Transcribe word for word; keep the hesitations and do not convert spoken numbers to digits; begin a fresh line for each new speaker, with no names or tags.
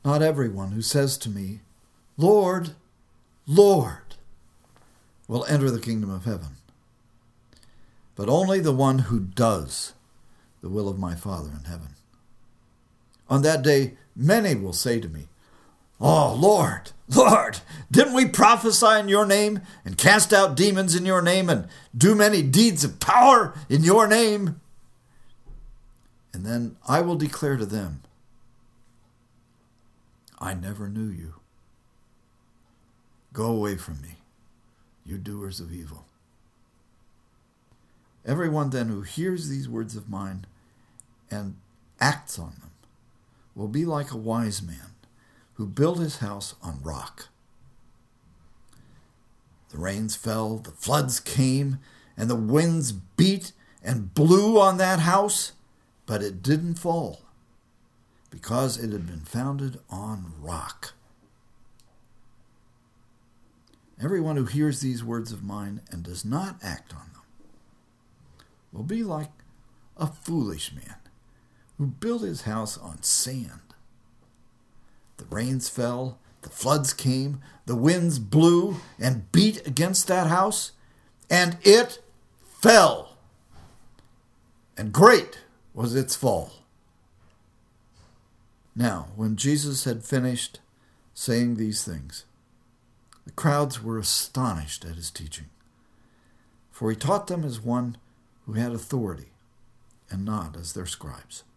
Not everyone who says to me, 'Lord, Lord,' will enter the kingdom of heaven, but only the one who does the will of my Father in heaven. On that day, many will say to me, 'Oh, Lord, Lord, didn't we prophesy in your name and cast out demons in your name and do many deeds of power in your name?' And then I will declare to them, 'I never knew you. Go away from me, you doers of evil.' Everyone then who hears these words of mine and acts on them will be like a wise man who built his house on rock. The rains fell, the floods came, and the winds beat and blew on that house, but it didn't fall, because it had been founded on rock. Everyone who hears these words of mine and does not act on them will be like a foolish man who built his house on sand. The rains fell, the floods came, the winds blew and beat against that house, and it fell. And great was its fall." Now, when Jesus had finished saying these things, the crowds were astonished at his teaching, for he taught them as one who had authority and not as their scribes.